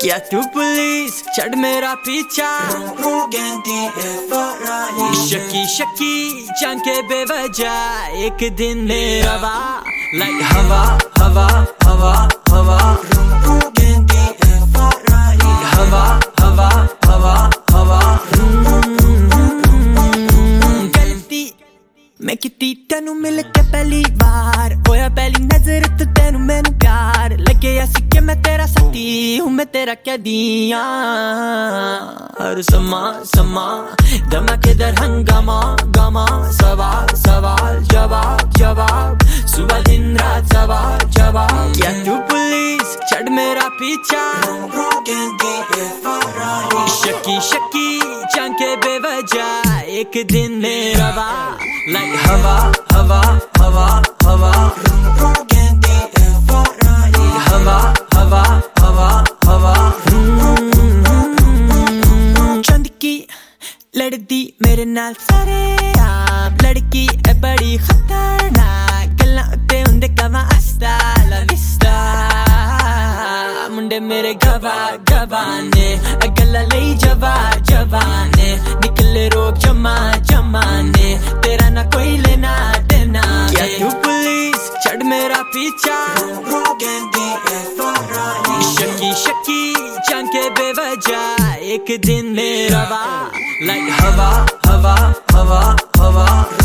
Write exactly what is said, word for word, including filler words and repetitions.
क्या तू पुलिस चढ़ मेरा पीछा, शकी शकी चंके बेवजह एक दिन मेरा वा लाइक हवा हवा हवा हवा हवा हवा हवा हवा गलती मैं किती तेनू मिल के पहली बार होया पहली नजर तो तेनू मैनू प्यार लगे ऐसी के मैं तेरा साथी हूँ मैं तेरा कैदियां हर समा समा धमाकेदार हंगामा गामा सवाल सवाल जवाब जवाब सुबह दिन रात सवाल जवाब क्या तू पुलिस चढ़ मेरा पीछा, शकी शकी चंके बेवजह एक दिन मेरा वा लाइक हवा हवा हवा हवा हवा हवा हवा हवा चंद की लड़दी मेरे नाल सारे आप लड़की है बड़ी खतरनाक गल्लां उत्ते हुंदे कवां हस्ता ला विस्ता मुंडे मेरे गवा गवाने गल्लां लई जवा जवाने निकले रोक जमा जमाने तेरा ना कोई लेना देना क्या तू पुलिस चढ़ मेरा पीछा, शकी शकी चंके बेवजह एक दिन मेरा वा लाइक हवा हवा हवा हवा